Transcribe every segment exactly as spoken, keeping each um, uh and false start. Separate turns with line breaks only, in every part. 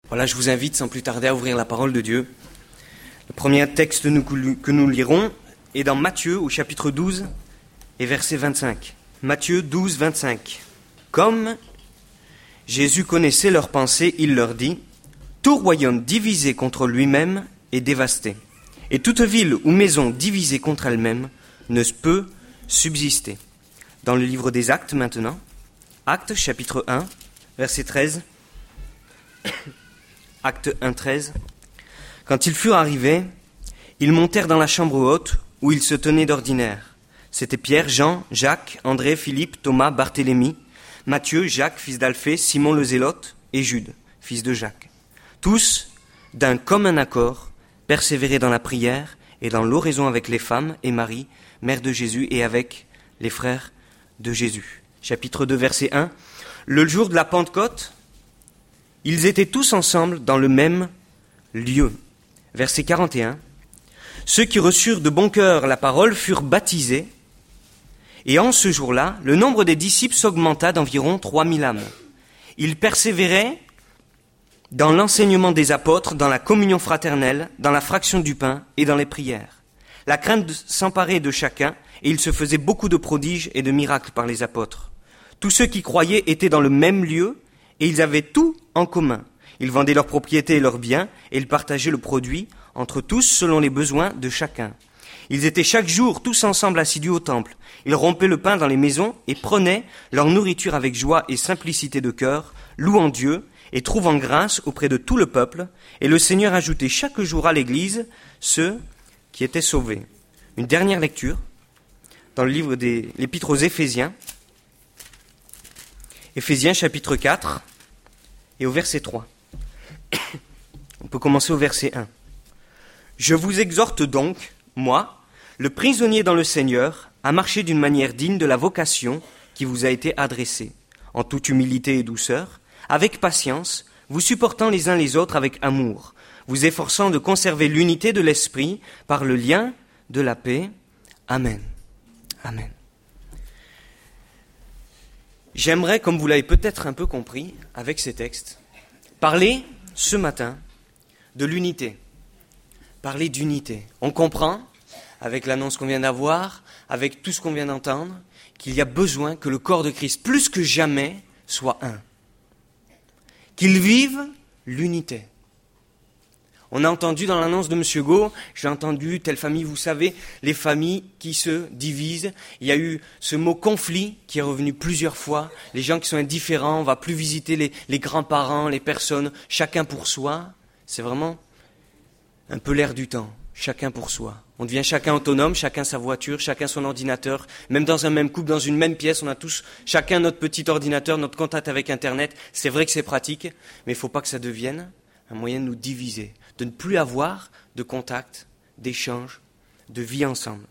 Voilà, je vous invite sans plus tarder à ouvrir la parole de Dieu. Le premier texte que nous lirons est dans Matthieu au chapitre douze et verset vingt-cinq. Matthieu douze, vingt-cinq. Comme Jésus connaissait leurs pensées, il leur dit : tout royaume divisé contre lui-même est dévasté, et toute ville ou maison divisée contre elle-même ne peut subsister. Dans le livre des Actes maintenant, Actes chapitre un, verset treize. Acte un, treize. Quand ils furent arrivés, ils montèrent dans la chambre haute où ils se tenaient d'ordinaire. C'étaient Pierre, Jean, Jacques, André, Philippe, Thomas, Barthélemy, Matthieu, Jacques, fils d'Alphée, Simon le Zélote et Jude, fils de Jacques. Tous, d'un commun accord, persévéraient dans la prière et dans l'oraison avec les femmes et Marie, mère de Jésus, et avec les frères de Jésus. Chapitre deux, verset un. Le jour de la Pentecôte, ils étaient tous ensemble dans le même lieu. Verset quarante et un. Ceux qui reçurent de bon cœur la parole furent baptisés, et en ce jour-là, le nombre des disciples s'augmenta d'environ trois mille âmes. Ils persévéraient dans l'enseignement des apôtres, dans la communion fraternelle, dans la fraction du pain et dans les prières. La crainte s'emparait de chacun, et il se faisait beaucoup de prodiges et de miracles par les apôtres. Tous ceux qui croyaient étaient dans le même lieu, et ils avaient tout en commun. Ils vendaient leurs propriétés et leurs biens, et ils partageaient le produit entre tous selon les besoins de chacun. Ils étaient chaque jour tous ensemble assidus au temple. Ils rompaient le pain dans les maisons et prenaient leur nourriture avec joie et simplicité de cœur, louant Dieu et trouvant grâce auprès de tout le peuple. Et le Seigneur ajoutait chaque jour à l'Église ceux qui étaient sauvés. Une dernière lecture dans le livre de l'Épître aux Éphésiens. Éphésiens chapitre quatre et au verset trois. On peut commencer au verset un. Je vous exhorte donc, moi, le prisonnier dans le Seigneur, à marcher d'une manière digne de la vocation qui vous a été adressée, en toute humilité et douceur, avec patience, vous supportant les uns les autres avec amour, vous efforçant de conserver l'unité de l'esprit par le lien de la paix. Amen. Amen. J'aimerais, comme vous l'avez peut-être un peu compris avec ces textes, parler ce matin de l'unité. Parler d'unité. On comprend, avec l'annonce qu'on vient d'avoir, avec tout ce qu'on vient d'entendre, qu'il y a besoin que le corps de Christ, plus que jamais, soit un. Qu'il vive l'unité. On a entendu dans l'annonce de M. Gau, j'ai entendu telle famille, vous savez, les familles qui se divisent. Il y a eu ce mot conflit qui est revenu plusieurs fois. Les gens qui sont indifférents, on ne va plus visiter les, les grands-parents, les personnes, chacun pour soi. C'est vraiment un peu l'air du temps, chacun pour soi. On devient chacun autonome, chacun sa voiture, chacun son ordinateur. Même dans un même couple, dans une même pièce, on a tous chacun notre petit ordinateur, notre contact avec Internet. C'est vrai que c'est pratique, mais il ne faut pas que ça devienne un moyen de nous diviser, de ne plus avoir de contact, d'échange, de vie ensemble.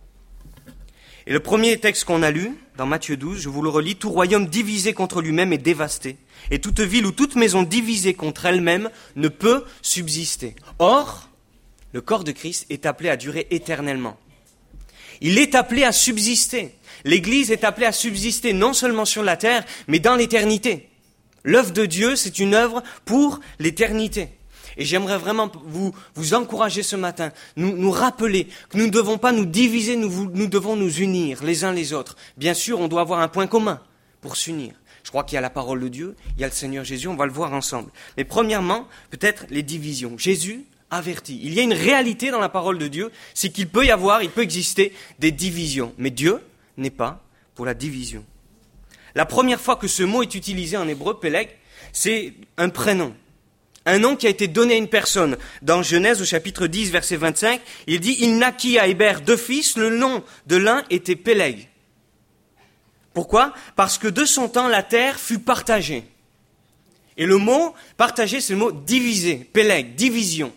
Et le premier texte qu'on a lu, dans Matthieu douze, je vous le relis, « Tout royaume divisé contre lui-même est dévasté, et toute ville ou toute maison divisée contre elle-même ne peut subsister. » Or, le corps de Christ est appelé à durer éternellement. Il est appelé à subsister. L'Église est appelée à subsister non seulement sur la terre, mais dans l'éternité. L'œuvre de Dieu, c'est une œuvre pour l'éternité. Et j'aimerais vraiment vous, vous encourager ce matin, nous, nous rappeler que nous ne devons pas nous diviser, nous, nous devons nous unir les uns les autres. Bien sûr, on doit avoir un point commun pour s'unir. Je crois qu'il y a la parole de Dieu, il y a le Seigneur Jésus, on va le voir ensemble. Mais premièrement, peut-être les divisions. Jésus avertit. Il y a une réalité dans la parole de Dieu, c'est qu'il peut y avoir, il peut exister des divisions. Mais Dieu n'est pas pour la division. La première fois que ce mot est utilisé en hébreu, Péleg, c'est un prénom. Un nom qui a été donné à une personne. Dans Genèse au chapitre dix, verset vingt-cinq, il dit « Il naquit à Héber deux fils, le nom de l'un était Péleg. » Pourquoi ? Parce que de son temps, la terre fut partagée. Et le mot partagé, c'est le mot divisé, Péleg, division.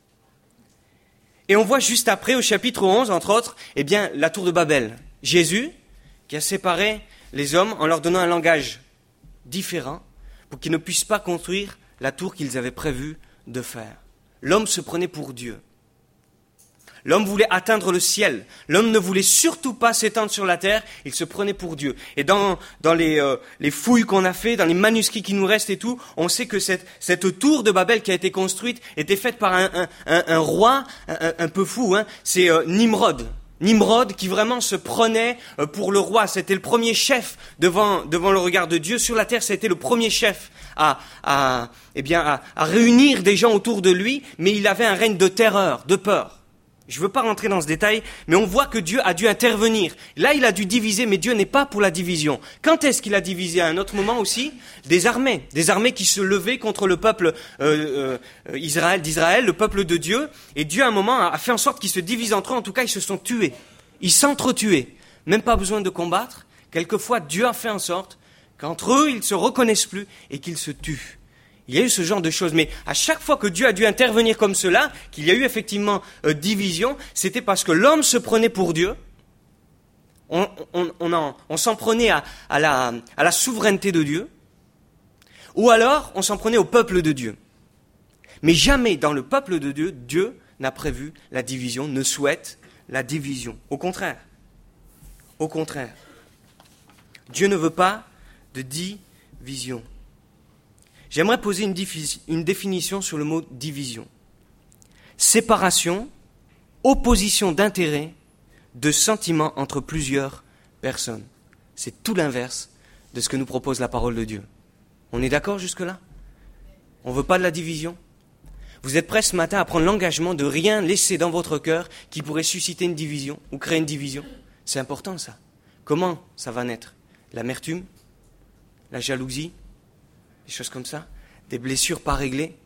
Et on voit juste après, au chapitre onze, entre autres, eh bien, la tour de Babel. Jésus, qui a séparé les hommes en leur donnant un langage différent pour qu'ils ne puissent pas construire la tour qu'ils avaient prévu de faire. L'homme se prenait pour Dieu. L'homme voulait atteindre le ciel. L'homme ne voulait surtout pas s'étendre sur la terre. Il se prenait pour Dieu. Et dans, dans les, euh, les fouilles qu'on a fait, dans les manuscrits qui nous restent et tout, on sait que cette, cette tour de Babel qui a été construite était faite par un, un, un, un roi un, un peu fou. Hein. C'est euh, Nimrod. Nimrod qui vraiment se prenait euh, pour le roi. C'était le premier chef devant, devant le regard de Dieu. Sur la terre, c'était le premier chef à, à, eh bien, à, à réunir des gens autour de lui. Mais il avait un règne de terreur, de peur. Je ne veux pas rentrer dans ce détail, mais on voit que Dieu a dû intervenir. Là, il a dû diviser, mais Dieu n'est pas pour la division. Quand est-ce qu'il a divisé? À un autre moment aussi, des armées. Des armées qui se levaient contre le peuple euh, euh, Israël, d'Israël, le peuple de Dieu. Et Dieu, à un moment, a fait en sorte qu'ils se divisent entre eux. En tout cas, ils se sont tués. Ils s'entretuaient. Même pas besoin de combattre. Quelquefois, Dieu a fait en sorte qu'entre eux, ils ne se reconnaissent plus et qu'ils se tuent. Il y a eu ce genre de choses, mais à chaque fois que Dieu a dû intervenir comme cela, qu'il y a eu effectivement euh, division, c'était parce que l'homme se prenait pour Dieu, on, on, on, en, on s'en prenait à, à, la, à la souveraineté de Dieu, ou alors on s'en prenait au peuple de Dieu. Mais jamais dans le peuple de Dieu, Dieu n'a prévu la division, ne souhaite la division. Au contraire, au contraire, Dieu ne veut pas de division. J'aimerais poser une, diffi- une définition sur le mot division. Séparation, opposition d'intérêts, de sentiments entre plusieurs personnes. C'est tout l'inverse de ce que nous propose la parole de Dieu. On est d'accord jusque-là? On ne veut pas de la division? Vous êtes prêts ce matin à prendre l'engagement de rien laisser dans votre cœur qui pourrait susciter une division ou créer une division? C'est important ça. Comment ça va naître? L'amertume? La jalousie? Des choses comme ça, des blessures pas réglées.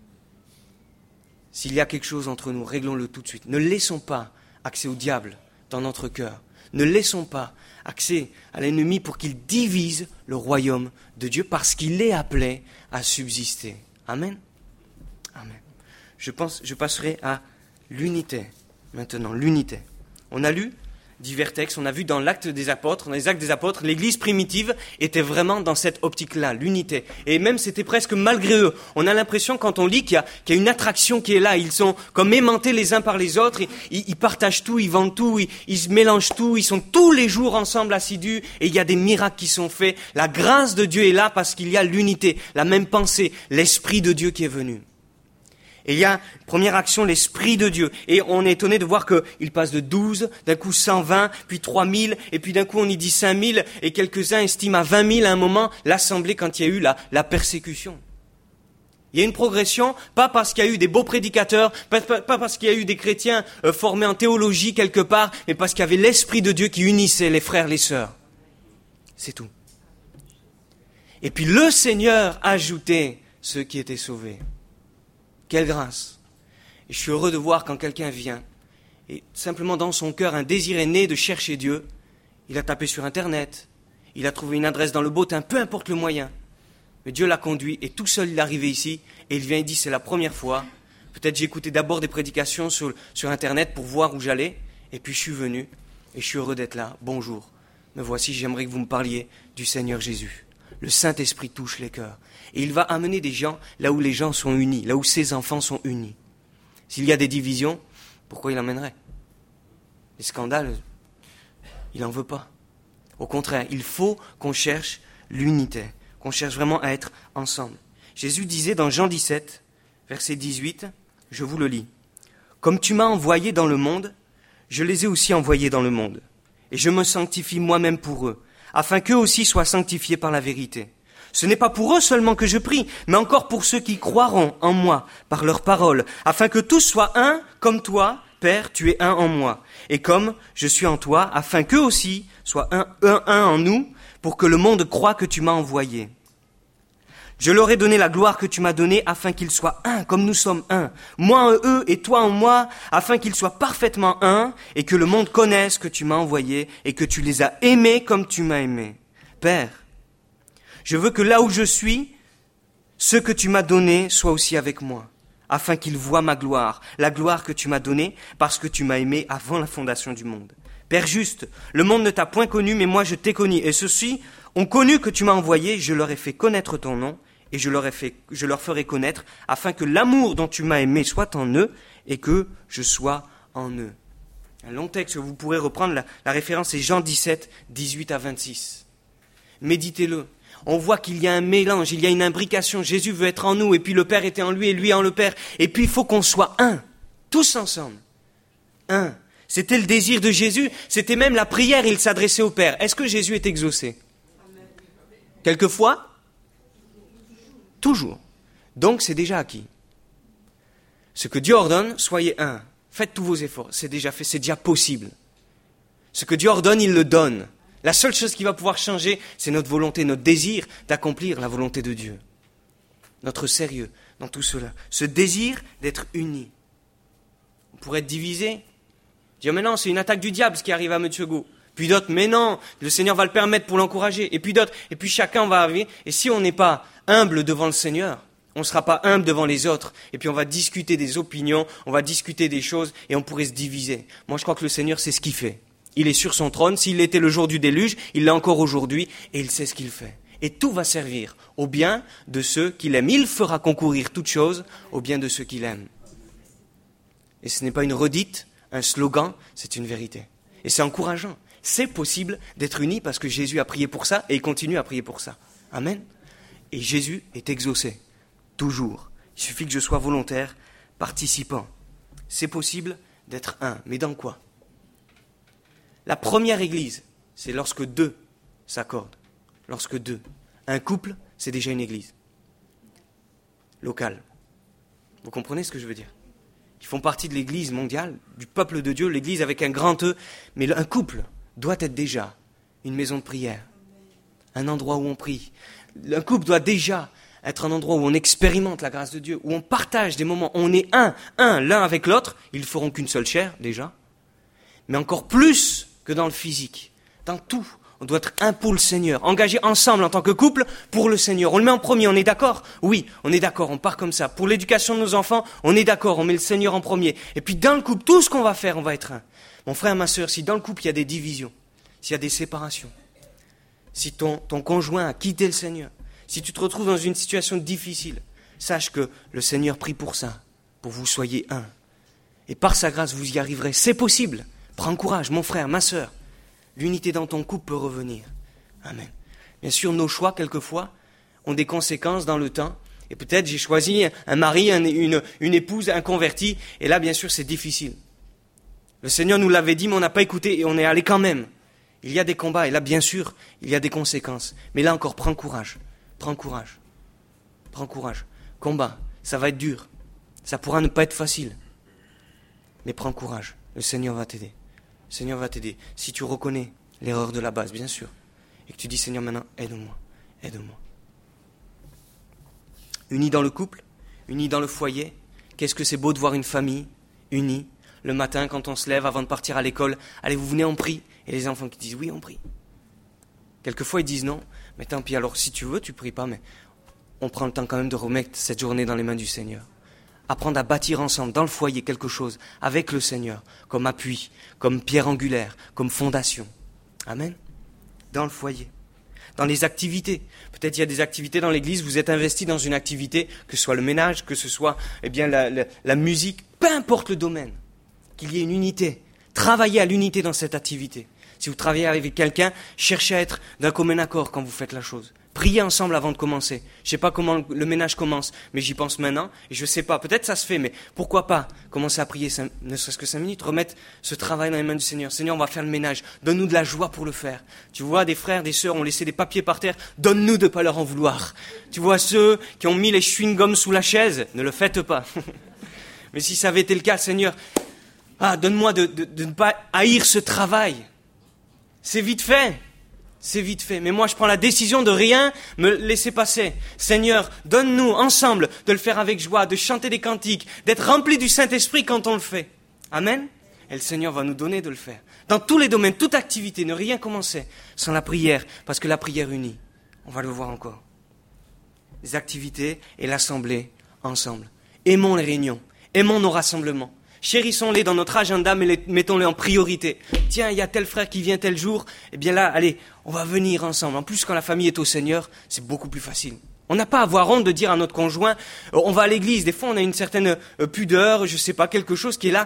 S'il y a quelque chose entre nous, réglons-le tout de suite. Ne laissons pas accès au diable dans notre cœur. Ne laissons pas accès à l'ennemi pour qu'il divise le royaume de Dieu parce qu'il est appelé à subsister. Amen. Amen. Je pense, je passerai à l'unité maintenant, l'unité. On a lu divers textes, on a vu dans l'acte des apôtres, dans les actes des apôtres, l'église primitive était vraiment dans cette optique-là, l'unité. Et même c'était presque malgré eux. On a l'impression quand on lit qu'il y a, qu'il y a une attraction qui est là. Ils sont comme aimantés les uns par les autres, ils, ils partagent tout, ils vendent tout, ils, ils se mélangent tout, ils sont tous les jours ensemble assidus et il y a des miracles qui sont faits. La grâce de Dieu est là parce qu'il y a l'unité, la même pensée, l'Esprit de Dieu qui est venu. Et il y a, première action, l'Esprit de Dieu. Et on est étonné de voir qu'il passe de douze, d'un coup cent vingt, puis trois mille, et puis d'un coup on y dit cinq mille, et quelques-uns estiment à vingt mille à un moment l'assemblée quand il y a eu la, la persécution. Il y a une progression, pas parce qu'il y a eu des beaux prédicateurs, pas, pas, pas parce qu'il y a eu des chrétiens euh, formés en théologie quelque part, mais parce qu'il y avait l'Esprit de Dieu qui unissait les frères, les sœurs. C'est tout. Et puis le Seigneur ajoutait ceux qui étaient sauvés. Quelle grâce! Et je suis heureux de voir quand quelqu'un vient, et simplement dans son cœur, un désir est né de chercher Dieu. Il a tapé sur Internet, il a trouvé une adresse dans le bottin, peu importe le moyen. Mais Dieu l'a conduit, et tout seul il est arrivé ici, et il vient et dit, c'est la première fois. Peut-être j'ai écouté d'abord des prédications sur, sur Internet pour voir où j'allais, et puis je suis venu, et je suis heureux d'être là. Bonjour, me voici, j'aimerais que vous me parliez du Seigneur Jésus. Le Saint-Esprit touche les cœurs. Et il va amener des gens là où les gens sont unis, là où ses enfants sont unis. S'il y a des divisions, pourquoi il emmènerait? Les scandales, il n'en veut pas. Au contraire, il faut qu'on cherche l'unité, qu'on cherche vraiment à être ensemble. Jésus disait dans Jean dix-sept, verset dix-huit, je vous le lis. « Comme tu m'as envoyé dans le monde, je les ai aussi envoyés dans le monde. Et je me sanctifie moi-même pour eux, afin qu'eux aussi soient sanctifiés par la vérité. Ce n'est pas pour eux seulement que je prie, mais encore pour ceux qui croiront en moi par leur parole, afin que tous soient un comme toi, Père, tu es un en moi, et comme je suis en toi, afin qu'eux aussi soient un, un, un en nous, pour que le monde croie que tu m'as envoyé. Je leur ai donné la gloire que tu m'as donnée, afin qu'ils soient un, comme nous sommes un, moi en eux et toi en moi, afin qu'ils soient parfaitement un, et que le monde connaisse que tu m'as envoyé, et que tu les as aimés comme tu m'as aimé. Père, je veux que là où je suis, ce que tu m'as donné soit aussi avec moi, afin qu'ils voient ma gloire, la gloire que tu m'as donnée, parce que tu m'as aimé avant la fondation du monde. Père juste, le monde ne t'a point connu, mais moi je t'ai connu, et ceux-ci ont connu que tu m'as envoyé, je leur ai fait connaître ton nom, et je leur, ai fait, je leur ferai connaître, afin que l'amour dont tu m'as aimé soit en eux, et que je sois en eux. Un long texte, vous pourrez reprendre, la, la référence c'est Jean dix-sept, dix-huit à vingt-six. Méditez-le. On voit qu'il y a un mélange, il y a une imbrication. Jésus veut être en nous, et puis le Père était en lui, et lui en le Père. Et puis il faut qu'on soit un, tous ensemble. Un. C'était le désir de Jésus, c'était même la prière, il s'adressait au Père. Est-ce que Jésus est exaucé? Quelquefois? Toujours. Donc c'est déjà acquis. Ce que Dieu ordonne, soyez un. Faites tous vos efforts. C'est déjà fait, c'est déjà possible. Ce que Dieu ordonne, il le donne. La seule chose qui va pouvoir changer, c'est notre volonté, notre désir d'accomplir la volonté de Dieu. Notre sérieux dans tout cela. Ce désir d'être unis. On pourrait être divisé. Dire, mais non, c'est une attaque du diable ce qui arrive à M. Go. Puis d'autres, mais non, le Seigneur va le permettre pour l'encourager. Et puis d'autres, et puis chacun va arriver. Et si on n'est pas humble devant le Seigneur, on ne sera pas humble devant les autres. Et puis on va discuter des opinions, on va discuter des choses et on pourrait se diviser. Moi, je crois que le Seigneur, c'est ce qu'il fait. Il est sur son trône. S'il était le jour du déluge, il l'est encore aujourd'hui et il sait ce qu'il fait. Et tout va servir au bien de ceux qu'il aime. Il fera concourir toutes choses au bien de ceux qu'il aime. Et ce n'est pas une redite, un slogan, c'est une vérité. Et c'est encourageant. C'est possible d'être unis parce que Jésus a prié pour ça et il continue à prier pour ça. Amen. Et Jésus est exaucé. Toujours. Il suffit que je sois volontaire, participant. C'est possible d'être un. Mais dans quoi? La première église, c'est lorsque deux s'accordent. Lorsque deux. Un couple, c'est déjà une église. Locale. Vous comprenez ce que je veux dire? Ils font partie de l'église mondiale, du peuple de Dieu, l'église avec un grand E. Mais un couple doit être déjà une maison de prière. Un endroit où on prie. Un couple doit déjà être un endroit où on expérimente la grâce de Dieu, où on partage des moments, on est un, un, l'un avec l'autre. Ils ne feront qu'une seule chair, déjà. Mais encore plus que dans le physique. Dans tout, on doit être un pour le Seigneur, engagés ensemble en tant que couple pour le Seigneur. On le met en premier, on est d'accord? Oui, on est d'accord, on part comme ça. Pour l'éducation de nos enfants, on est d'accord, on met le Seigneur en premier. Et puis dans le couple, tout ce qu'on va faire, on va être un. Mon frère, ma sœur, si dans le couple il y a des divisions, s'il y a des séparations, si ton, ton conjoint a quitté le Seigneur, si tu te retrouves dans une situation difficile, sache que le Seigneur prie pour ça, pour que vous soyez un. Et par sa grâce, vous y arriverez. C'est possible. Prends courage, mon frère, ma sœur. L'unité dans ton couple peut revenir. Amen. Bien sûr, nos choix, quelquefois, ont des conséquences dans le temps. Et peut-être j'ai choisi un mari, un, une, une épouse, un converti. Et là, bien sûr, c'est difficile. Le Seigneur nous l'avait dit, mais on n'a pas écouté et on est allé quand même. Il y a des combats. Et là, bien sûr, il y a des conséquences. Mais là encore, prends courage. Prends courage. Prends courage. Combat. Ça va être dur. Ça pourra ne pas être facile. Mais prends courage. Le Seigneur va t'aider. Le Seigneur va t'aider. Si tu reconnais l'erreur de la base, bien sûr. Et que tu dis, Seigneur, maintenant, aide-moi. Aide-moi. Unis dans le couple. Unis dans le foyer. Qu'est-ce que c'est beau de voir une famille unie. Le matin, quand on se lève, avant de partir à l'école. Allez, vous venez, on prie. Et les enfants qui disent, oui, on prie. Quelquefois, ils disent non. Mais tant pis, alors si tu veux, tu pries pas, mais on prend le temps quand même de remettre cette journée dans les mains du Seigneur. Apprendre à bâtir ensemble, dans le foyer, quelque chose, avec le Seigneur, comme appui, comme pierre angulaire, comme fondation. Amen. Dans le foyer. Dans les activités. Peut-être il y a des activités dans l'église, vous êtes investi dans une activité, que ce soit le ménage, que ce soit eh bien, la, la, la musique, peu importe le domaine, qu'il y ait une unité. Travaillez à l'unité dans cette activité. Si vous travaillez avec quelqu'un, cherchez à être d'un commun accord quand vous faites la chose. Priez ensemble avant de commencer. Je ne sais pas comment le ménage commence, mais j'y pense maintenant. Et je ne sais pas, peut-être ça se fait, mais pourquoi pas commencer à prier, cinq, ne serait-ce que cinq minutes, remettre ce travail dans les mains du Seigneur. Seigneur, on va faire le ménage. Donne-nous de la joie pour le faire. Tu vois, des frères, des sœurs ont laissé des papiers par terre. Donne-nous de ne pas leur en vouloir. Tu vois, ceux qui ont mis les chewing-gums sous la chaise, ne le faites pas. Mais si ça avait été le cas, Seigneur, ah, donne-moi de, de, de ne pas haïr ce travail. C'est vite fait. C'est vite fait. Mais moi, je prends la décision de rien me laisser passer. Seigneur, donne-nous ensemble de le faire avec joie, de chanter des cantiques, d'être remplis du Saint-Esprit quand on le fait. Amen. Et le Seigneur va nous donner de le faire. Dans tous les domaines, toute activité, ne rien commencer sans la prière, parce que la prière unit. On va le voir encore. Les activités et l'assemblée ensemble. Aimons les réunions. Aimons nos rassemblements. Chérissons-les dans notre agenda, mais les, mettons-les en priorité. Tiens, il y a tel frère qui vient tel jour. Eh bien là, allez, on va venir ensemble. En plus, quand la famille est au Seigneur, c'est beaucoup plus facile. On n'a pas à avoir honte de dire à notre conjoint, euh, on va à l'église. Des fois, on a une certaine euh, pudeur, je sais pas, quelque chose qui est là.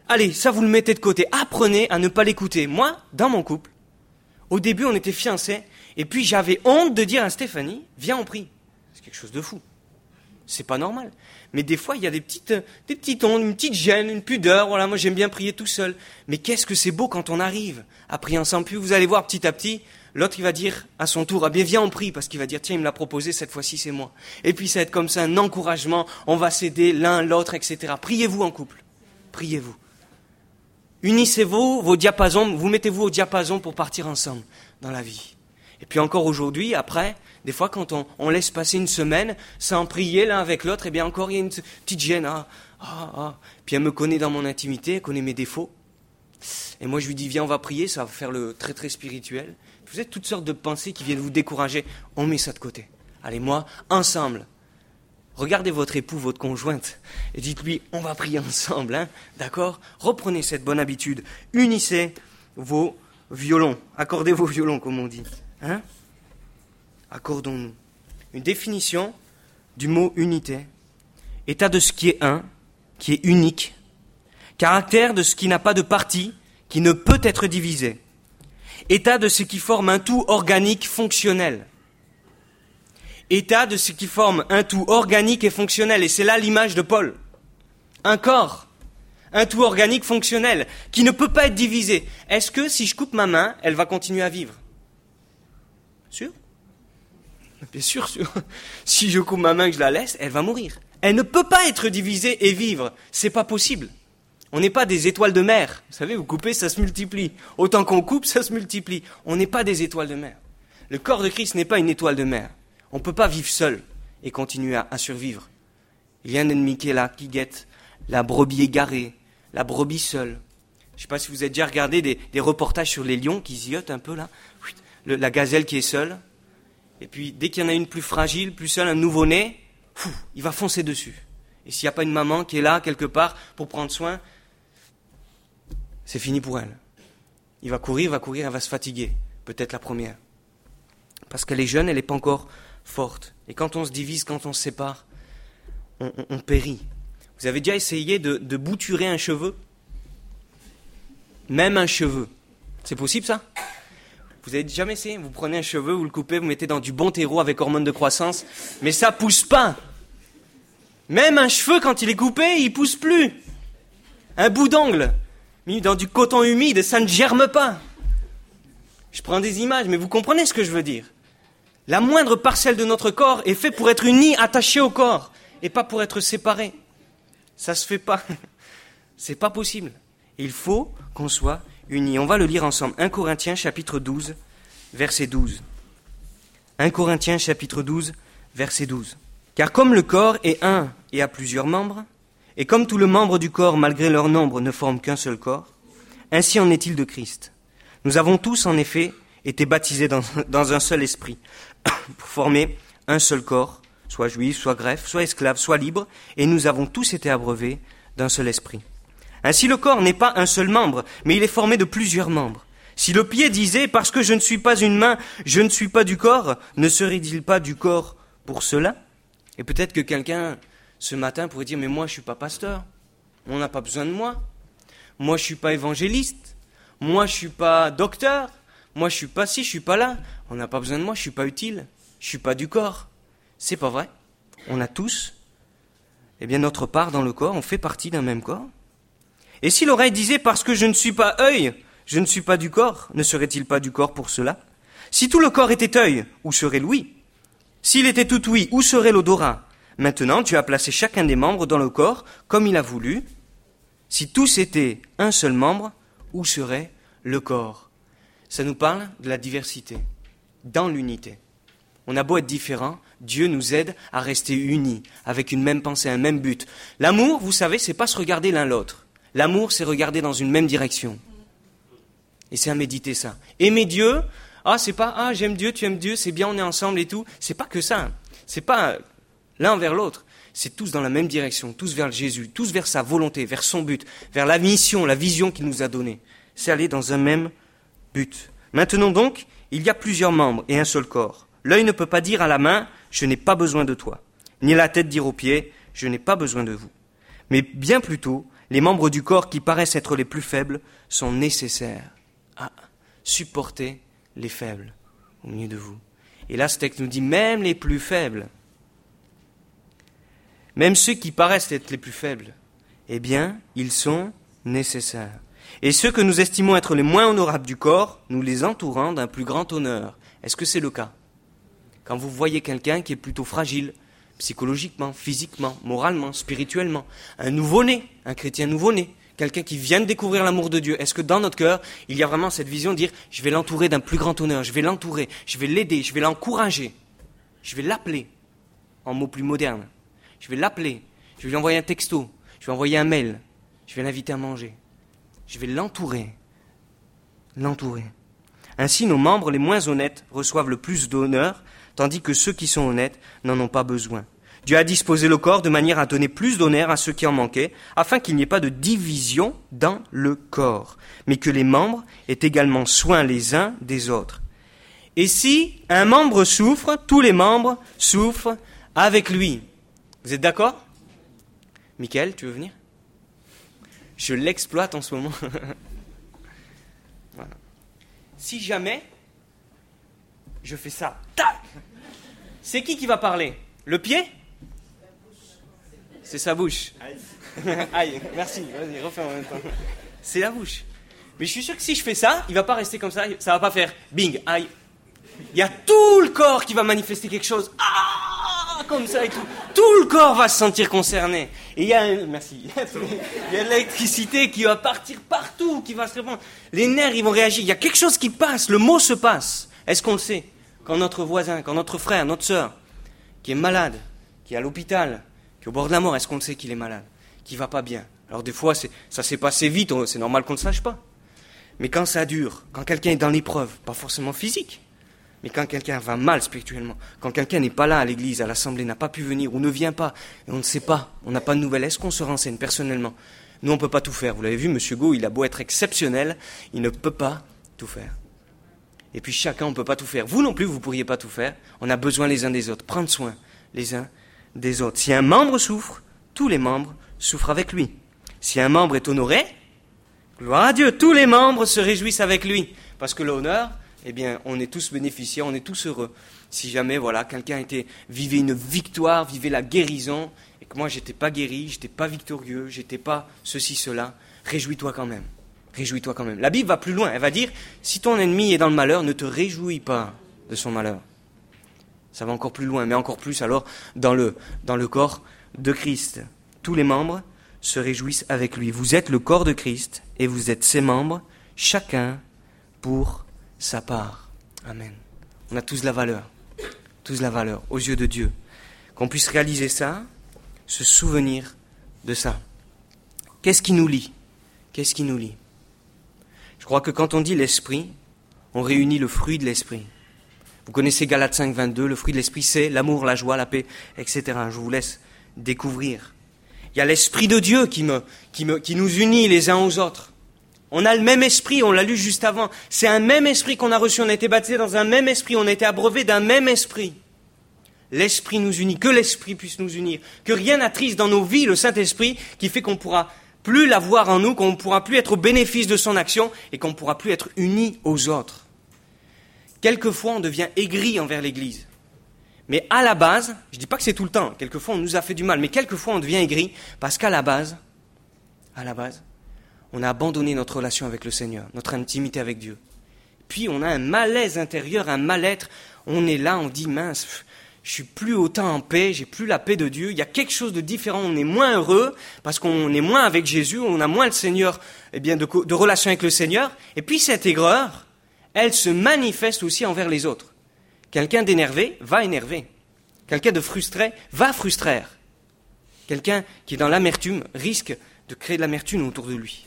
allez, ça vous le mettez de côté. Apprenez à ne pas l'écouter. Moi, dans mon couple, au début, on était fiancés, et puis j'avais honte de dire à Stéphanie, viens, on prie. C'est quelque chose de fou. C'est pas normal. Mais des fois, il y a des petites, des petites ondes, une petite gêne, une pudeur. Voilà, moi, j'aime bien prier tout seul. Mais qu'est-ce que c'est beau quand on arrive à prier ensemble. Puis vous allez voir petit à petit, l'autre, il va dire à son tour, ah bien, viens, on prie, parce qu'il va dire, tiens, il me l'a proposé, cette fois-ci, c'est moi. Et puis, ça va être comme ça, un encouragement. On va s'aider l'un, l'autre, et cetera. Priez-vous en couple. Priez-vous. Unissez-vous, vos diapasons, vous mettez-vous au diapason pour partir ensemble dans la vie. Et puis encore aujourd'hui, après, des fois quand on, on laisse passer une semaine sans prier l'un avec l'autre, eh bien encore il y a une petite gêne. Ah, ah, ah. Puis elle me connaît dans mon intimité, elle connaît mes défauts. Et moi je lui dis, viens, on va prier, ça va faire le très très spirituel. Vous avez toutes sortes de pensées qui viennent vous décourager. On met ça de côté. Allez, moi, ensemble. Regardez votre époux, votre conjointe, et dites-lui, on va prier ensemble, hein, d'accord ? Reprenez cette bonne habitude. Unissez vos violons. Accordez vos violons, comme on dit. Hein ? Accordons-nous. Une définition du mot unité. État de ce qui est un, qui est unique. Caractère de ce qui n'a pas de partie, qui ne peut être divisé. État de ce qui forme un tout organique fonctionnel. État de ce qui forme un tout organique et fonctionnel. Et c'est là l'image de Paul. Un corps, un tout organique fonctionnel, qui ne peut pas être divisé. Est-ce que si je coupe ma main, elle va continuer à vivre ? Sûr ? Bien sûr, sûr. Si je coupe ma main et que je la laisse, elle va mourir. Elle ne peut pas être divisée et vivre. C'est pas possible. On n'est pas des étoiles de mer. Vous savez, vous coupez, ça se multiplie. Autant qu'on coupe, ça se multiplie. On n'est pas des étoiles de mer. Le corps de Christ n'est pas une étoile de mer. On ne peut pas vivre seul et continuer à, à survivre. Il y a un ennemi qui est là, qui guette la brebis égarée, la brebis seule. Je ne sais pas si vous avez déjà regardé des, des reportages sur les lions qui ziotent un peu là. Le, la gazelle qui est seule. Et puis, dès qu'il y en a une plus fragile, plus seule, un nouveau-né, fou, il va foncer dessus. Et s'il n'y a pas une maman qui est là, quelque part, pour prendre soin, c'est fini pour elle. Il va courir, il va courir, elle va se fatiguer. Peut-être la première. Parce qu'elle est jeune, elle n'est pas encore forte. Et quand on se divise, quand on se sépare, on, on, on périt. Vous avez déjà essayé de, de bouturer un cheveu ? Même un cheveu. C'est possible, ça ? Vous avez jamais essayé ? Vous prenez un cheveu, vous le coupez, vous mettez dans du bon terreau avec hormones de croissance, mais ça pousse pas. Même un cheveu, quand il est coupé, il pousse plus. Un bout d'ongle, mis dans du coton humide, ça ne germe pas. Je prends des images, mais vous comprenez ce que je veux dire. La moindre parcelle de notre corps est faite pour être unie, attachée au corps, et pas pour être séparée. Ça se fait pas. C'est pas possible. Il faut qu'on soit unis. On va le lire ensemble. un Corinthiens chapitre douze, verset douze. un Corinthiens chapitre douze, verset douze. Car comme le corps est un et a plusieurs membres, et comme tous les membres du corps, malgré leur nombre, ne forment qu'un seul corps, ainsi en est-il de Christ. Nous avons tous, en effet, été baptisés dans, dans un seul esprit, pour former un seul corps, soit juif, soit grec, soit esclave, soit libre, et nous avons tous été abreuvés d'un seul esprit. Ainsi le corps n'est pas un seul membre, mais il est formé de plusieurs membres. Si le pied disait « parce que je ne suis pas une main, je ne suis pas du corps », ne serait-il pas du corps pour cela ? Et peut-être que quelqu'un, ce matin, pourrait dire « mais moi, je ne suis pas pasteur, on n'a pas besoin de moi, moi, je ne suis pas évangéliste, moi, je ne suis pas docteur, moi, je ne suis pas ci, je ne suis pas là, on n'a pas besoin de moi, je ne suis pas utile, je ne suis pas du corps. » C'est pas vrai. On a tous, eh bien, notre part dans le corps, on fait partie d'un même corps. Et si l'oreille disait « parce que je ne suis pas œil, je ne suis pas du corps », ne serait-il pas du corps pour cela ? Si tout le corps était œil, où serait l'ouïe ? S'il était tout ouïe, où serait l'odorat ? Maintenant, Dieu a placé chacun des membres dans le corps comme il a voulu. Si tous étaient un seul membre, où serait le corps ? Ça nous parle de la diversité, dans l'unité. On a beau être différents, Dieu nous aide à rester unis, avec une même pensée, un même but. L'amour, vous savez, c'est pas se regarder l'un l'autre. L'amour, c'est regarder dans une même direction. Et c'est à méditer ça. Aimer Dieu, ah, c'est pas, ah, j'aime Dieu, tu aimes Dieu, c'est bien, on est ensemble et tout. C'est pas que ça. C'est pas l'un vers l'autre. C'est tous dans la même direction, tous vers Jésus, tous vers sa volonté, vers son but, vers la mission, la vision qu'il nous a donnée. C'est aller dans un même but. Maintenant donc, il y a plusieurs membres et un seul corps. L'œil ne peut pas dire à la main, je n'ai pas besoin de toi. Ni la tête dire aux pieds, je n'ai pas besoin de vous. Mais bien plutôt, les membres du corps qui paraissent être les plus faibles sont nécessaires à supporter les faibles au milieu de vous. Et là, ce texte nous dit même les plus faibles, même ceux qui paraissent être les plus faibles, eh bien, ils sont nécessaires. Et ceux que nous estimons être les moins honorables du corps, nous les entourons d'un plus grand honneur. Est-ce que c'est le cas? Quand vous voyez quelqu'un qui est plutôt fragile, psychologiquement, physiquement, moralement, spirituellement, un nouveau-né, un chrétien nouveau-né, quelqu'un qui vient de découvrir l'amour de Dieu, est-ce que dans notre cœur, il y a vraiment cette vision de dire « je vais l'entourer d'un plus grand honneur, je vais l'entourer, je vais l'aider, je vais l'encourager, je vais l'appeler » en mots plus modernes. Je vais l'appeler, je vais lui envoyer un texto, je vais envoyer un mail, je vais l'inviter à manger. Je vais l'entourer, l'entourer. Ainsi, nos membres les moins honnêtes reçoivent le plus d'honneur, tandis que ceux qui sont honnêtes n'en ont pas besoin. Dieu a disposé le corps de manière à donner plus d'honneur à ceux qui en manquaient, afin qu'il n'y ait pas de division dans le corps, mais que les membres aient également soin les uns des autres. Et si un membre souffre, tous les membres souffrent avec lui. Vous êtes d'accord? Michael, tu veux venir? Je l'exploite en ce moment. Voilà. Si jamais je fais ça, tac, c'est qui qui va parler? Le pied? C'est sa bouche. Aïe, merci, vas-y, refais en même temps. C'est la bouche. Mais je suis sûr que si je fais ça, il ne va pas rester comme ça, ça ne va pas faire bing, aïe. Il y a tout le corps qui va manifester quelque chose. Ah, comme ça et tout. Tout le corps va se sentir concerné. Et il y a, un, merci, il y a de l'électricité qui va partir partout, qui va se répandre. Les nerfs, ils vont réagir. Il y a quelque chose qui passe. Le mot se passe. Est-ce qu'on le sait? Quand notre voisin, quand notre frère, notre sœur, qui est malade, qui est à l'hôpital, qui est au bord de la mort, est-ce qu'on le sait qu'il est malade, qu'il va pas bien? Alors des fois, c'est, ça s'est passé vite. C'est normal qu'on ne le sache pas. Mais quand ça dure, quand quelqu'un est dans l'épreuve, pas forcément physique, mais quand quelqu'un va mal spirituellement, quand quelqu'un n'est pas là à l'église, à l'assemblée, n'a pas pu venir ou ne vient pas, et on ne sait pas, on n'a pas de nouvelles, est-ce qu'on se renseigne personnellement? Nous, on ne peut pas tout faire. Vous l'avez vu, M. Go, il a beau être exceptionnel, il ne peut pas tout faire. Et puis chacun, on ne peut pas tout faire. Vous non plus, vous ne pourriez pas tout faire. On a besoin les uns des autres, prendre soin les uns des autres. Si un membre souffre, tous les membres souffrent avec lui. Si un membre est honoré, gloire à Dieu, tous les membres se réjouissent avec lui. Parce que l'honneur, eh bien, on est tous bénéficiaires, on est tous heureux. Si jamais, voilà, quelqu'un était, vivait une victoire, vivait la guérison, et que moi, j'étais pas guéri, j'étais pas victorieux, j'étais pas ceci, cela, réjouis-toi quand même. Réjouis-toi quand même. La Bible va plus loin, elle va dire, si ton ennemi est dans le malheur, ne te réjouis pas de son malheur. Ça va encore plus loin, mais encore plus alors dans le, dans le corps de Christ. Tous les membres se réjouissent avec lui. Vous êtes le corps de Christ, et vous êtes ses membres, chacun pour sa part. Amen. On a tous la valeur. Tous la valeur aux yeux de Dieu. Qu'on puisse réaliser ça, se souvenir de ça. Qu'est-ce qui nous lie? Qu'est-ce qui nous lie? Je crois que quand on dit l'esprit, on réunit le fruit de l'esprit. Vous connaissez Galates cinq, vingt-deux, le fruit de l'esprit, c'est l'amour, la joie, la paix, et cetera. Je vous laisse découvrir. Il y a l'esprit de Dieu qui, me, qui, me, qui nous unit les uns aux autres. On a le même esprit, on l'a lu juste avant. C'est un même esprit qu'on a reçu, on a été baptisé dans un même esprit, on a été abreuvé d'un même esprit. L'esprit nous unit, que l'esprit puisse nous unir. Que rien n'attriste dans nos vies le Saint-Esprit qui fait qu'on ne pourra plus l'avoir en nous, qu'on ne pourra plus être au bénéfice de son action et qu'on ne pourra plus être unis aux autres. Quelquefois, on devient aigri envers l'Église. Mais à la base, je ne dis pas que c'est tout le temps, quelquefois on nous a fait du mal, mais quelquefois on devient aigri parce qu'à la base, à la base, on a abandonné notre relation avec le Seigneur, notre intimité avec Dieu. Puis on a un malaise intérieur, un mal-être. On est là, on dit mince, je suis plus autant en paix, j'ai plus la paix de Dieu. Il y a quelque chose de différent, on est moins heureux parce qu'on est moins avec Jésus, on a moins le Seigneur, eh bien de, de relation avec le Seigneur. Et puis cette aigreur, elle se manifeste aussi envers les autres. Quelqu'un d'énervé va énerver. Quelqu'un de frustré va frustrer. Quelqu'un qui est dans l'amertume risque de créer de l'amertume autour de lui.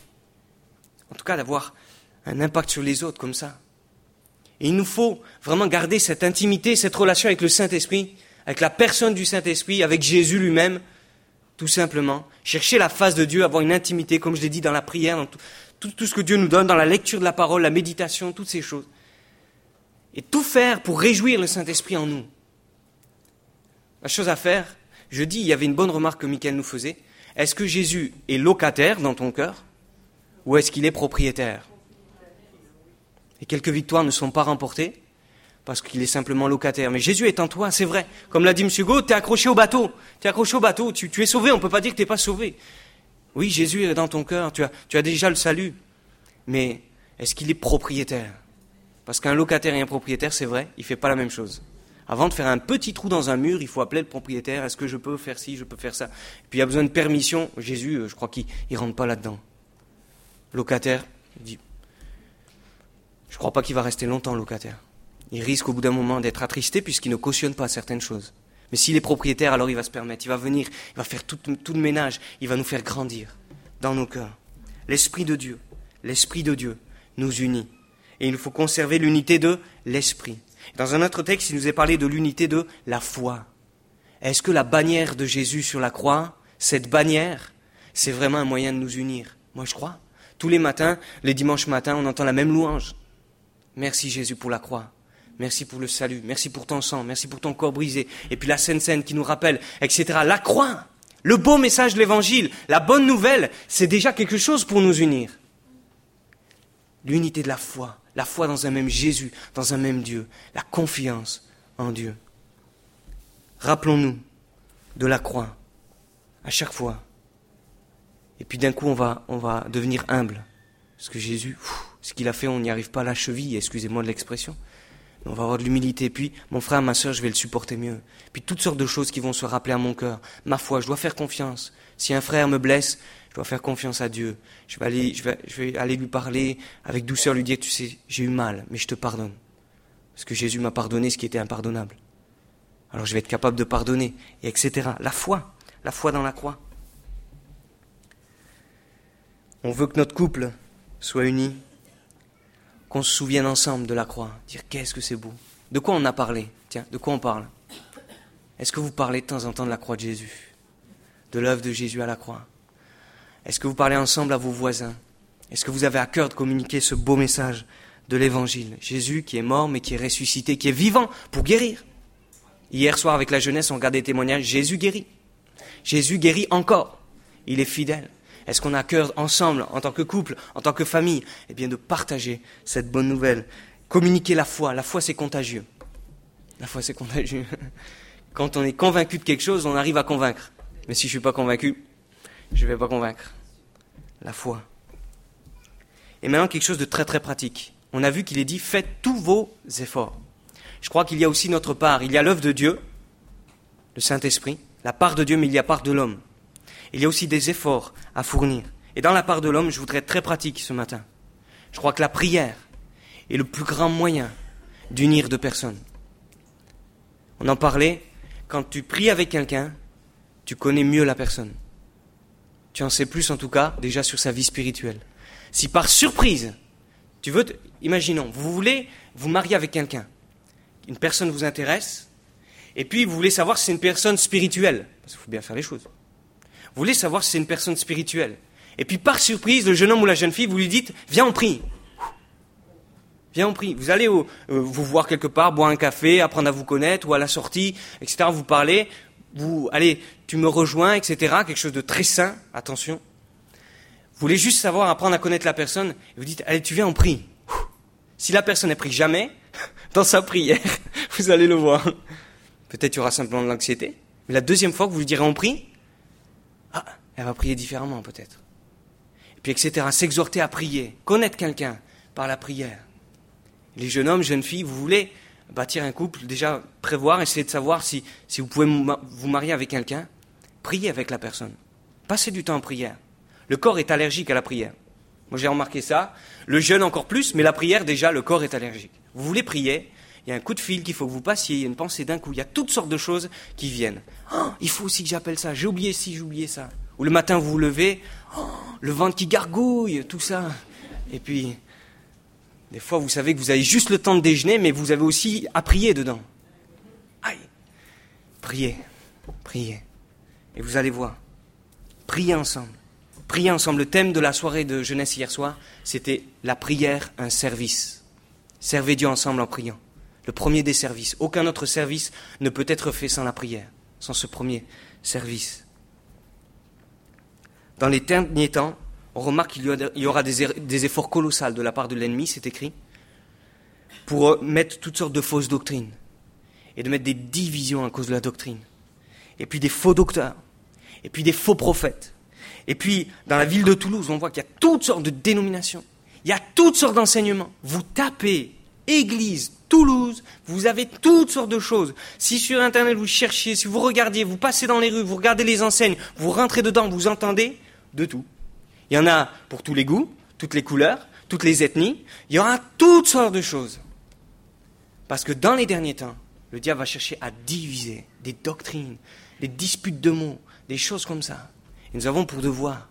En tout cas, d'avoir un impact sur les autres comme ça. Et il nous faut vraiment garder cette intimité, cette relation avec le Saint-Esprit, avec la personne du Saint-Esprit, avec Jésus lui-même, tout simplement. Chercher la face de Dieu, avoir une intimité, comme je l'ai dit dans la prière, dans tout, tout, tout ce que Dieu nous donne, dans la lecture de la parole, la méditation, toutes ces choses. Et tout faire pour réjouir le Saint-Esprit en nous. La chose à faire, je dis, il y avait une bonne remarque que Michael nous faisait, Est-ce que Jésus est locataire dans ton cœur ou est-ce qu'il est propriétaire? Et quelques victoires ne sont pas remportées parce qu'il est simplement locataire. Mais Jésus est en toi, c'est vrai. Comme l'a dit M. Hugo, tu es accroché au bateau. Tu es accroché au bateau, tu, tu es sauvé, on ne peut pas dire que tu n'es pas sauvé. Oui, Jésus est dans ton cœur, tu as, tu as déjà le salut. Mais est-ce qu'il est propriétaire? Parce qu'un locataire et un propriétaire, c'est vrai, il ne fait pas la même chose. Avant de faire un petit trou dans un mur, il faut appeler le propriétaire. Est-ce que je peux faire ci, je peux faire ça? Et puis il y a besoin de permission. Jésus, je crois qu'il ne rentre pas là-dedans. Locataire, il dit, je ne crois pas qu'il va rester longtemps locataire. Il risque au bout d'un moment d'être attristé puisqu'il ne cautionne pas certaines choses. Mais s'il est propriétaire, alors il va se permettre. Il va venir, il va faire tout, tout le ménage. Il va nous faire grandir dans nos cœurs. L'Esprit de Dieu, l'Esprit de Dieu nous unit. Et il nous faut conserver l'unité de l'Esprit. Dans un autre texte, il nous est parlé de l'unité de la foi. Est-ce que la bannière de Jésus sur la croix, cette bannière, c'est vraiment un moyen de nous unir? Moi, je crois. Tous les matins, les dimanches matins, on entend la même louange. Merci Jésus pour la croix. Merci pour le salut. Merci pour ton sang. Merci pour ton corps brisé. Et puis la Sainte Seine qui nous rappelle, et cetera. La croix, le beau message de l'Évangile, la bonne nouvelle, c'est déjà quelque chose pour nous unir. L'unité de la foi. La foi dans un même Jésus, dans un même Dieu. La confiance en Dieu. Rappelons-nous de la croix à chaque fois. Et puis d'un coup, on va, on va devenir humble. Parce que Jésus, pff, ce qu'il a fait, on n'y arrive pas à la cheville, excusez-moi de l'expression. Mais on va avoir de l'humilité. Puis, mon frère, ma sœur, je vais le supporter mieux. Puis toutes sortes de choses qui vont se rappeler à mon cœur. Ma foi, je dois faire confiance. Si un frère me blesse, je dois faire confiance à Dieu. Je vais aller, je vais, je vais aller lui parler avec douceur, lui dire, tu sais, j'ai eu mal, mais je te pardonne. Parce que Jésus m'a pardonné ce qui était impardonnable. Alors je vais être capable de pardonner, et et cetera. La foi, la foi dans la croix. On veut que notre couple soit uni, qu'on se souvienne ensemble de la croix. Dire, qu'est-ce que c'est beau. De quoi on a parlé? Tiens, de quoi on parle? Est-ce que vous parlez de temps en temps de la croix de Jésus? De l'œuvre de Jésus à la croix? Est-ce que vous parlez ensemble à vos voisins? Est-ce que vous avez à cœur de communiquer ce beau message de l'Évangile? Jésus qui est mort mais qui est ressuscité, qui est vivant pour guérir. Hier soir avec la jeunesse, on regardait des témoignages, Jésus guérit. Jésus guérit encore. Il est fidèle. Est-ce qu'on a à cœur ensemble, en tant que couple, en tant que famille, eh bien de partager cette bonne nouvelle? Communiquer la foi. La foi, c'est contagieux. La foi, c'est contagieux. Quand on est convaincu de quelque chose, on arrive à convaincre. Mais si je ne suis pas convaincu, je ne vais pas convaincre. La foi. Et maintenant, quelque chose de très très pratique. On a vu qu'il est dit, faites tous vos efforts. Je crois qu'il y a aussi notre part. Il y a l'œuvre de Dieu, le Saint-Esprit, la part de Dieu, mais il y a la part de l'homme. Il y a aussi des efforts à fournir. Et dans la part de l'homme, je voudrais être très pratique ce matin. Je crois que la prière est le plus grand moyen d'unir deux personnes. On en parlait, quand tu pries avec quelqu'un, tu connais mieux la personne. Tu en sais plus en tout cas, déjà sur sa vie spirituelle. Si par surprise, tu veux, te, imaginons, vous voulez vous marier avec quelqu'un, une personne vous intéresse, et puis vous voulez savoir si c'est une personne spirituelle, parce qu'il faut bien faire les choses. Vous voulez savoir si c'est une personne spirituelle. Et puis par surprise, le jeune homme ou la jeune fille, vous lui dites, viens on prie. Viens on prie. Vous allez au, euh, vous voir quelque part, boire un café, apprendre à vous connaître, ou à la sortie, et cetera. Vous parlez, vous, allez, tu me rejoins, et cetera. Quelque chose de très sain, attention. Vous voulez juste savoir, apprendre à connaître la personne, et vous dites, allez, tu viens on prie. Si la personne ne prie jamais, dans sa prière, vous allez le voir. Peut-être il y aura simplement de l'anxiété, mais la deuxième fois que vous lui direz on prie, ah, elle va prier différemment peut-être. Et puis et cetera. S'exhorter à prier, connaître quelqu'un par la prière. Les jeunes hommes, jeunes filles, vous voulez bâtir un couple, déjà prévoir, essayer de savoir si, si vous pouvez vous marier avec quelqu'un, priez avec la personne. Passez du temps en prière. Le corps est allergique à la prière. Moi j'ai remarqué ça, le jeûne encore plus, mais la prière déjà, le corps est allergique. Vous voulez prier, il y a un coup de fil qu'il faut que vous passiez, il y a une pensée d'un coup, il y a toutes sortes de choses qui viennent. Oh, il faut aussi que j'appelle ça, j'ai oublié ci, j'ai oublié ça. Ou le matin vous vous levez, oh, le ventre qui gargouille, tout ça. Et puis, des fois vous savez que vous avez juste le temps de déjeuner, mais vous avez aussi à prier dedans. Aïe, priez, priez. Et vous allez voir, priez ensemble. Priez ensemble. Le thème de la soirée de jeunesse hier soir, c'était la prière, un service. Servez Dieu ensemble en priant. Le premier des services. Aucun autre service ne peut être fait sans la prière, sans ce premier service. dans les derniers temps, on remarque qu'il y aura des efforts colossaux de la part de l'ennemi, c'est écrit, pour mettre toutes sortes de fausses doctrines et de mettre des divisions à cause de la doctrine. Et puis des faux docteurs, et puis des faux prophètes. Et puis, dans la ville de Toulouse, on voit qu'il y a toutes sortes de dénominations, il y a toutes sortes d'enseignements. Vous tapez Église Toulouse, vous avez toutes sortes de choses. Si sur Internet vous cherchez, si vous regardiez, vous passez dans les rues, vous regardez les enseignes, vous rentrez dedans, vous entendez de tout. Il y en a pour tous les goûts, toutes les couleurs, toutes les ethnies. Il y aura toutes sortes de choses. Parce que dans les derniers temps, le diable va chercher à diviser des doctrines, des disputes de mots, des choses comme ça. Et nous avons pour devoir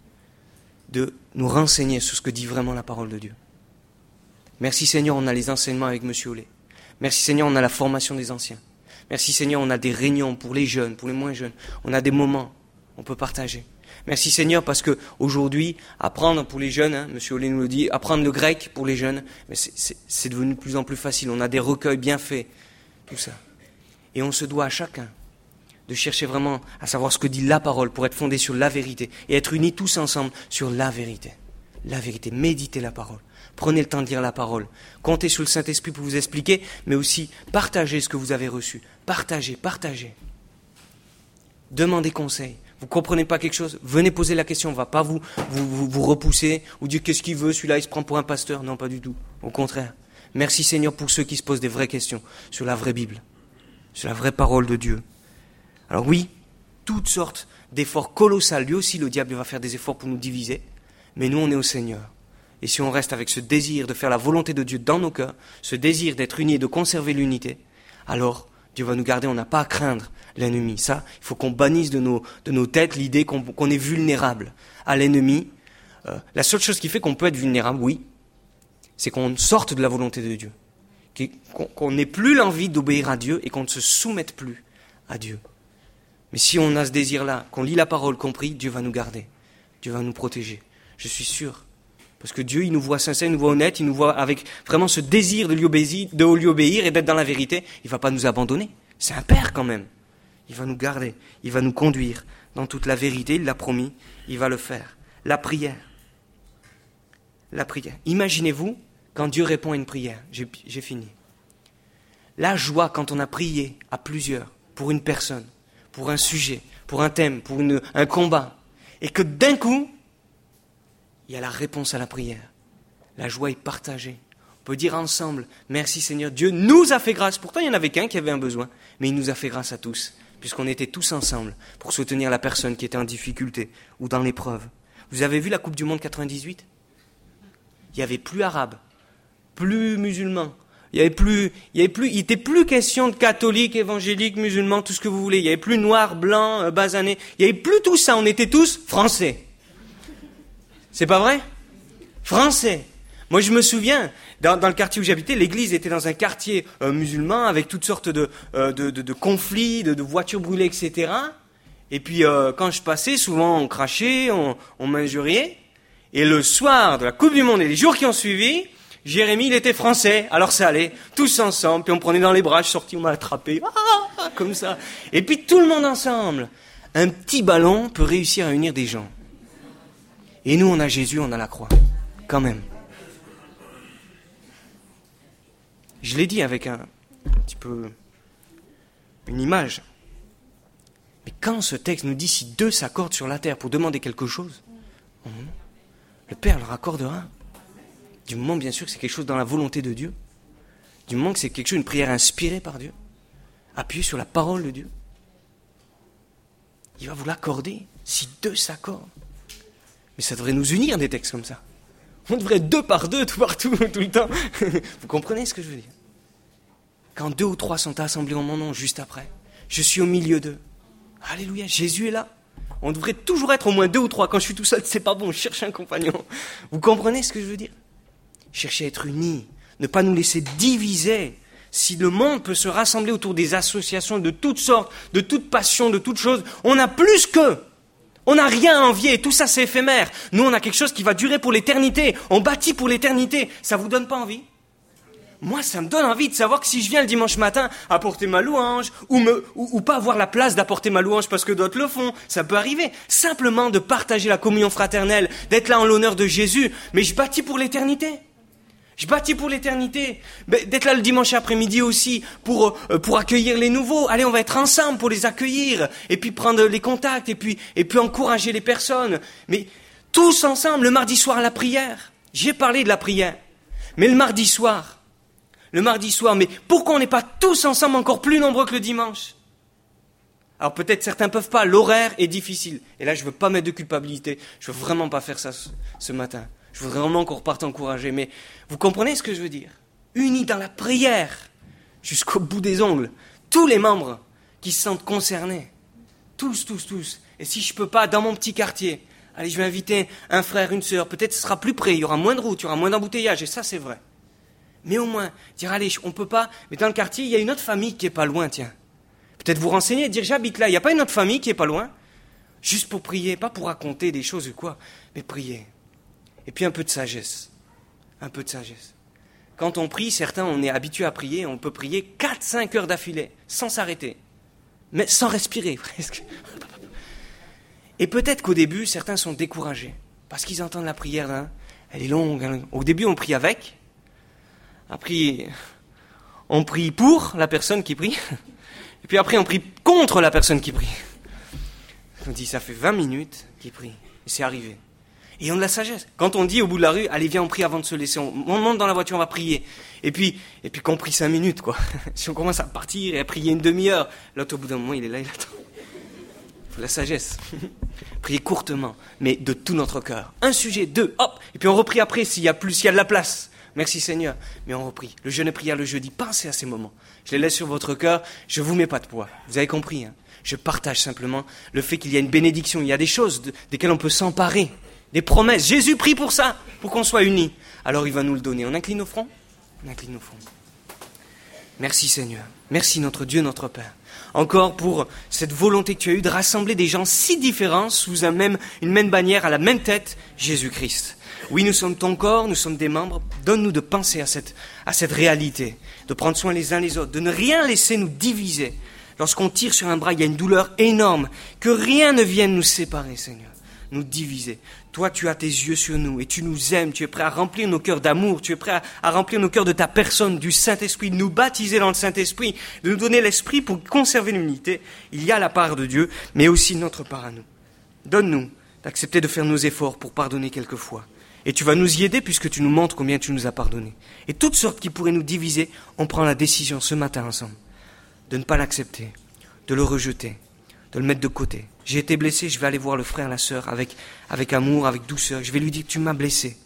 de nous renseigner sur ce que dit vraiment la parole de Dieu. Merci Seigneur, on a les enseignements avec M. Olé. Merci Seigneur, on a la formation des anciens. Merci Seigneur, on a des réunions pour les jeunes, pour les moins jeunes. On a des moments, on peut partager. Merci Seigneur, parce que aujourd'hui, apprendre pour les jeunes, hein, M. Olé nous le dit, apprendre le grec pour les jeunes, mais c'est, c'est, c'est devenu de plus en plus facile. On a des recueils bien faits, tout ça. Et on se doit à chacun de chercher vraiment à savoir ce que dit la parole pour être fondé sur la vérité et être unis tous ensemble sur la vérité. La vérité, méditez la parole. Prenez le temps de lire la parole. Comptez sur le Saint-Esprit pour vous expliquer, mais aussi partagez ce que vous avez reçu. Partagez, partagez. Demandez conseil. Vous ne comprenez pas quelque chose, venez poser la question. On ne va pas vous, vous, vous, vous repousser ou dire qu'est-ce qu'il veut, celui-là il se prend pour un pasteur. Non, pas du tout. Au contraire. Merci Seigneur pour ceux qui se posent des vraies questions sur la vraie Bible, sur la vraie parole de Dieu. Alors oui, toutes sortes d'efforts colossaux. Lui aussi, le diable va faire des efforts pour nous diviser. Mais nous, on est au Seigneur. Et si on reste avec ce désir de faire la volonté de Dieu dans nos cœurs, ce désir d'être unis et de conserver l'unité, alors Dieu va nous garder, on n'a pas à craindre l'ennemi. Ça, il faut qu'on bannisse de nos, de nos têtes l'idée qu'on, qu'on est vulnérable à l'ennemi. Euh, la seule chose qui fait qu'on peut être vulnérable, oui, c'est qu'on sorte de la volonté de Dieu. Qu'on, qu'on n'ait plus l'envie d'obéir à Dieu et qu'on ne se soumette plus à Dieu. Mais si on a ce désir-là, qu'on lit la parole, qu'on prie, Dieu va nous garder. Dieu va nous protéger. Je suis sûr. Parce que Dieu, il nous voit sincère, il nous voit honnête, il nous voit avec vraiment ce désir de lui obéir, de lui obéir et d'être dans la vérité. Il ne va pas nous abandonner. C'est un père quand même. Il va nous garder, il va nous conduire dans toute la vérité, il l'a promis, il va le faire. La prière. La prière. Imaginez-vous quand Dieu répond à une prière. J'ai, j'ai fini. La joie quand on a prié à plusieurs, pour une personne, pour un sujet, pour un thème, pour une, un combat, et que d'un coup, il y a la réponse à la prière. La joie est partagée. On peut dire ensemble, merci Seigneur, Dieu nous a fait grâce. Pourtant, il n'y en avait qu'un qui avait un besoin, mais il nous a fait grâce à tous, puisqu'on était tous ensemble pour soutenir la personne qui était en difficulté ou dans l'épreuve. Vous avez vu la Coupe du Monde quatre-vingt-dix-huit ? Il n'y avait plus arabes, plus musulmans. Il y avait plus, il y avait plus, il était plus question de catholiques, évangéliques, musulmans, tout ce que vous voulez. Il n'y avait plus noir, blanc, euh, basané. Il n'y avait plus tout ça. On était tous français. C'est pas vrai ? Français. Moi, je me souviens, dans, dans le quartier où j'habitais, l'église était dans un quartier euh, musulman avec toutes sortes de, euh, de, de, de conflits, de, de voitures brûlées, et cetera. Et puis, euh, quand je passais, souvent, on crachait, on, on m'injuriait. Et le soir de la Coupe du Monde et les jours qui ont suivi, Jérémy, il était français. Alors ça allait, tous ensemble. Puis on prenait dans les bras, je suis sorti, on m'a attrapé. Ah, comme ça. Et puis tout le monde ensemble. Un petit ballon peut réussir à unir des gens. Et nous, on a Jésus, on a la croix. Quand même. Je l'ai dit avec un, un petit peu une image. Mais quand ce texte nous dit si deux s'accordent sur la terre pour demander quelque chose, le Père leur accordera. Du moment, bien sûr, que c'est quelque chose dans la volonté de Dieu. Du moment que c'est quelque chose, une prière inspirée par Dieu. Appuyée sur la parole de Dieu. Il va vous l'accorder si deux s'accordent. Mais ça devrait nous unir des textes comme ça. On devrait être deux par deux, tout partout, tout le temps. Vous comprenez ce que je veux dire ? Quand deux ou trois sont assemblés en mon nom, juste après, je suis au milieu d'eux. Alléluia, Jésus est là. On devrait toujours être au moins deux ou trois. Quand je suis tout seul, c'est pas bon, je cherche un compagnon. Vous comprenez ce que je veux dire ? Chercher à être unis, ne pas nous laisser diviser. Si le monde peut se rassembler autour des associations de toutes sortes, de toutes passions, de toutes choses, on a plus qu'eux. On n'a rien à envier, tout ça c'est éphémère. Nous on a quelque chose qui va durer pour l'éternité. On bâtit pour l'éternité. Ça vous donne pas envie ? moi, ça me donne envie de savoir que si je viens le dimanche matin apporter ma louange, ou, me, ou, ou pas avoir la place d'apporter ma louange parce que d'autres le font, ça peut arriver. Simplement de partager la communion fraternelle, d'être là en l'honneur de Jésus, mais je bâtis pour l'éternité. Je bâtis pour l'éternité. D'être là le dimanche après-midi aussi pour, euh, pour accueillir les nouveaux. Allez, on va être ensemble pour les accueillir, et puis prendre les contacts, et puis, et puis encourager les personnes. Mais tous ensemble, le mardi soir à la prière. J'ai parlé de la prière, mais le mardi soir... Le mardi soir, mais pourquoi on n'est pas tous ensemble encore plus nombreux que le dimanche? Alors peut-être certains peuvent pas, l'horaire est difficile. Et là, je veux pas mettre de culpabilité. Je veux vraiment pas faire ça ce, ce matin. Je veux vraiment qu'on reparte encouragé. Mais vous comprenez ce que je veux dire? Unis dans la prière, jusqu'au bout des ongles. Tous les membres qui se sentent concernés. Tous, tous, tous. Et si je peux pas, dans mon petit quartier, allez, je vais inviter un frère, une sœur. Peut-être ce sera plus près, il y aura moins de routes, il y aura moins d'embouteillages. Et ça, c'est vrai. Mais au moins, dire, allez, on peut pas, mais dans le quartier, il y a une autre famille qui est pas loin, tiens. Peut-être vous renseigner, dire, j'habite là, il n'y a pas une autre famille qui est pas loin? Juste pour prier, pas pour raconter des choses ou quoi, mais prier. Et puis un peu de sagesse. Un peu de sagesse. Quand on prie, certains, on est habitué à prier, on peut prier quatre cinq heures d'affilée, sans s'arrêter. Mais sans respirer, presque. Et peut-être qu'au début, certains sont découragés, parce qu'ils entendent la prière, hein, elle est longue, hein. Au début, on prie avec. Après, on prie pour la personne qui prie. Et puis après, on prie contre la personne qui prie. On dit, ça fait vingt minutes qu'il prie. Et c'est arrivé. Et on a de la sagesse. Quand on dit au bout de la rue, allez, viens, on prie avant de se laisser. On, on monte dans la voiture, on va prier. Et puis, et puis qu'on prie cinq minutes, quoi. Si on commence à partir et à prier une demi-heure, l'autre, au bout d'un moment, il est là, il attend. Il faut la sagesse. Prier courtement, mais de tout notre cœur. Un sujet, deux, hop. Et puis on reprie après s'il y a plus, s'il y a de la place. Merci Seigneur. Mais on reprie. Le jeûne et prière le jeudi. Pensez à ces moments. Je les laisse sur votre cœur. Je ne vous mets pas de poids. Vous avez compris, hein? Je partage simplement le fait qu'il y a une bénédiction. Il y a des choses de, desquelles on peut s'emparer. Des promesses. Jésus prie pour ça, pour qu'on soit unis. Alors il va nous le donner. On incline nos fronts? On incline nos fronts. Merci Seigneur. Merci notre Dieu, notre Père. Encore pour cette volonté que tu as eue de rassembler des gens si différents sous un même, une même bannière, à la même tête, Jésus-Christ. Oui, nous sommes ton corps, nous sommes des membres. Donne-nous de penser à cette, à cette réalité, de prendre soin les uns les autres, de ne rien laisser nous diviser. Lorsqu'on tire sur un bras, il y a une douleur énorme. Que rien ne vienne nous séparer, Seigneur, nous diviser. Toi, tu as tes yeux sur nous et tu nous aimes. Tu es prêt à remplir nos cœurs d'amour. Tu es prêt à, à remplir nos cœurs de ta personne, du Saint-Esprit, de nous baptiser dans le Saint-Esprit, de nous donner l'Esprit pour conserver l'unité. Il y a la part de Dieu, mais aussi notre part à nous. Donne-nous d'accepter de faire nos efforts pour pardonner quelquefois. Et tu vas nous y aider puisque tu nous montres combien tu nous as pardonné. Et toutes sortes qui pourraient nous diviser, on prend la décision ce matin ensemble de ne pas l'accepter, de le rejeter, de le mettre de côté. J'ai été blessé, je vais aller voir le frère, la sœur, avec, avec amour, avec douceur. Je vais lui dire que tu m'as blessé.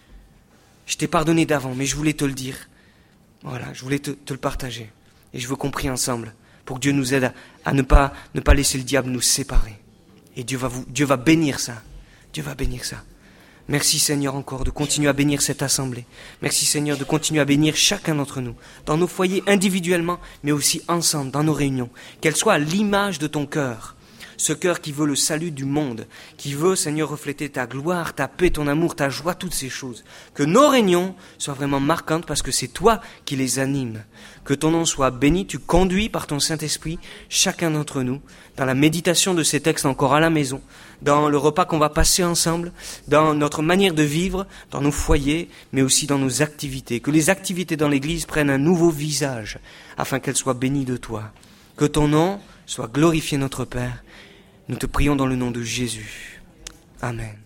Je t'ai pardonné d'avant, mais je voulais te le dire. Voilà, je voulais te, te le partager. Et je veux qu'on prie ensemble pour que Dieu nous aide à, à ne pas, ne pas laisser le diable nous séparer. Et Dieu va, vous, Dieu va bénir ça. Dieu va bénir ça. Merci Seigneur encore de continuer à bénir cette assemblée. Merci Seigneur de continuer à bénir chacun d'entre nous, dans nos foyers individuellement, mais aussi ensemble, dans nos réunions. Qu'elle soit à l'image de ton cœur, ce cœur qui veut le salut du monde, qui veut Seigneur refléter ta gloire, ta paix, ton amour, ta joie, toutes ces choses. Que nos réunions soient vraiment marquantes parce que c'est toi qui les animes. Que ton nom soit béni, tu conduis par ton Saint-Esprit chacun d'entre nous dans la méditation de ces textes encore à la maison, dans le repas qu'on va passer ensemble, dans notre manière de vivre, dans nos foyers, mais aussi dans nos activités. Que les activités dans l'Église prennent un nouveau visage, afin qu'elles soient bénies de toi. Que ton nom soit glorifié, notre Père. Nous te prions dans le nom de Jésus. Amen.